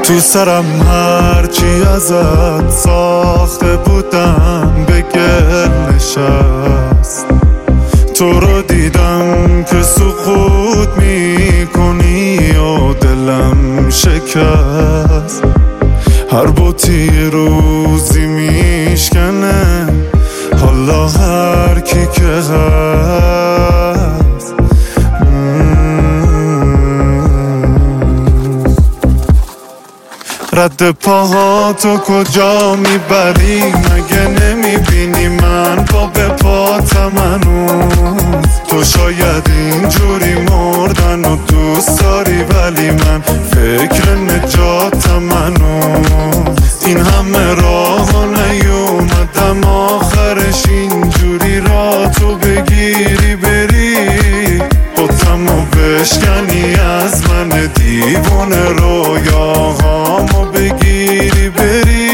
تو سرم هرچی ازت ساخته بودم به گل نشست. تو رو دیدم که سقوط میکنی و دلم شکست. هر بوتی روزی میشکنه حالا هر کی که هست. رد پاهاتو کجا میبری؟ مگه نمیبینی من پا به پاتم هنوز؟ تو شاید اینجوری مردن و دوست داری ولی من فکر نجاتم هنوز. این همه راه نیومدم آخرش اینجوری را تو بگیری بری بطمو بشکنی از من دیوونه رویاهامو بگیری بری.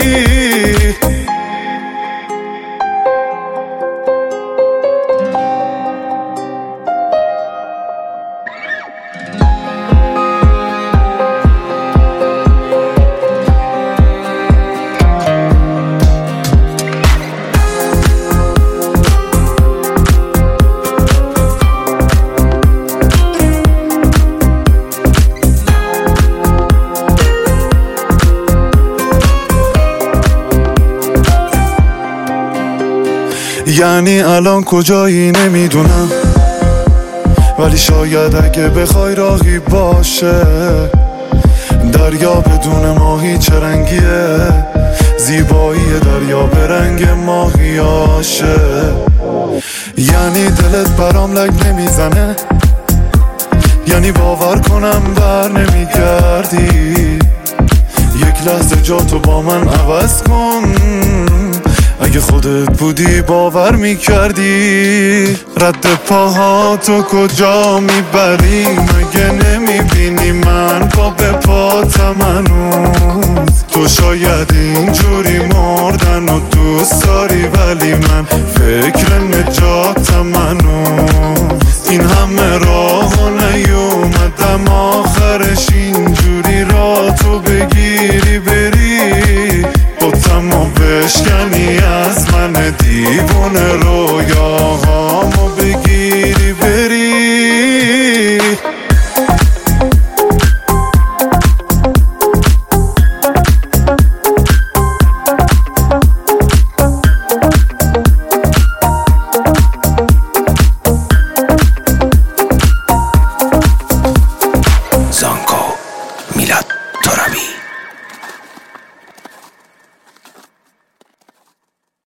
یعنی الان کجایی نمیدونم، ولی شاید اگه بخوای راهی باشه. دریا بدون ماهی چه رنگیه؟ زیبایی دریا به رنگ ماهیاشه. یعنی دلت برام لگ نمیزنه، یعنی باور کنم بر نمیگردی. یک لحظه جاتو با من عوض کن، اگه خودت بودی باور میکردی. رد پاهاتو کجا میبری؟ مگه نمیبینی من پا به پاتم هنوز؟ تو شاید اینجوری مردن و دوست داری ولی من فکر نجاتم هنوز.